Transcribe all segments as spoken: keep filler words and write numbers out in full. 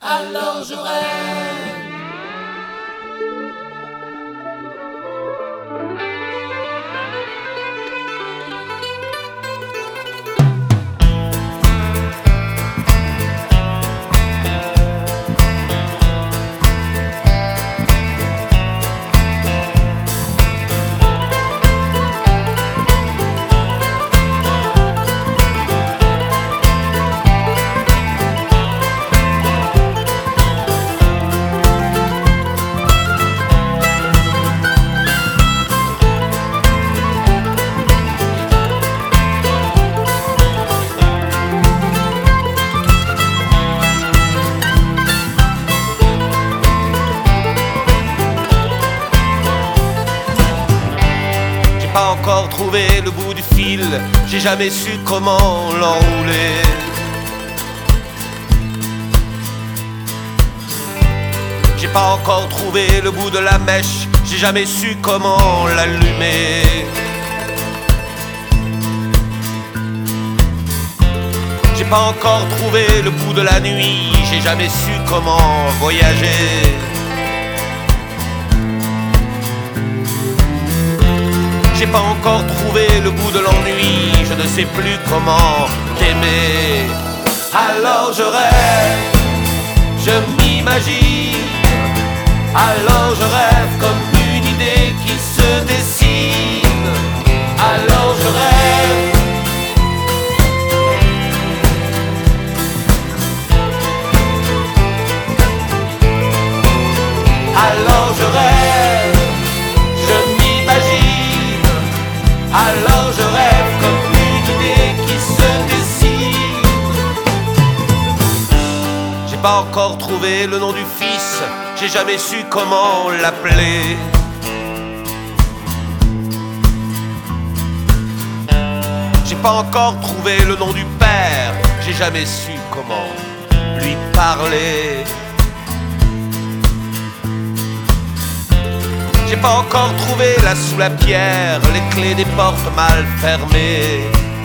Alors je rêve. Pas encore trouvé le bout du fil, j'ai jamais su comment l'enrouler. J'ai pas encore trouvé le bout de la mèche, j'ai jamais su comment l'allumer. J'ai pas encore trouvé le bout de la nuit, j'ai jamais su comment voyager. J'ai pas encore trouvé le bout de l'ennui, je ne sais plus comment t'aimer. Alors je rêve, je m'imagine. Alors je rêve comme une idée qui se dessine. Alors je rêve. Alors je rêve, je m'imagine. Alors je rêve comme une idée qui se dessine. J'ai pas encore trouvé le nom du fils, j'ai jamais su comment l'appeler. J'ai pas encore trouvé le nom du père, j'ai jamais su comment lui parler. J'ai pas encore trouvé là sous la pierre les clés des portes mal fermées.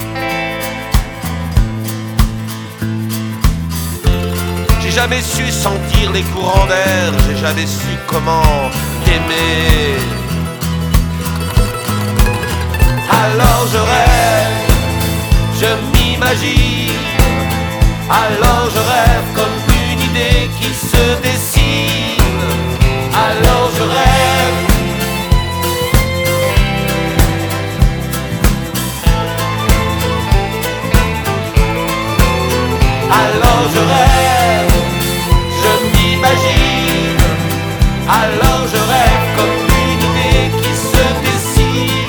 J'ai jamais su sentir les courants d'air, j'ai jamais su comment t'aimer. Alors je rêve, je m'imagine. Alors je rêve comme une idée qui se dessine. Alors je rêve. Alors je rêve, je m'imagine. Alors je rêve comme une idée qui se dessine.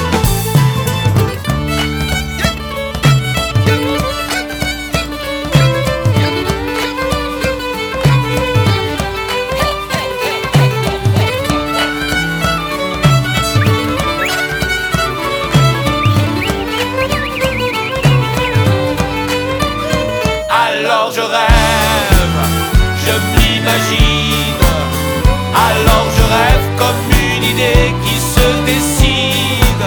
Alors je rêve, je m'imagine. Alors je rêve comme une idée qui se dessine.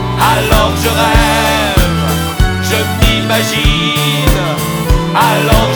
Alors je rêve, je m'imagine. Alors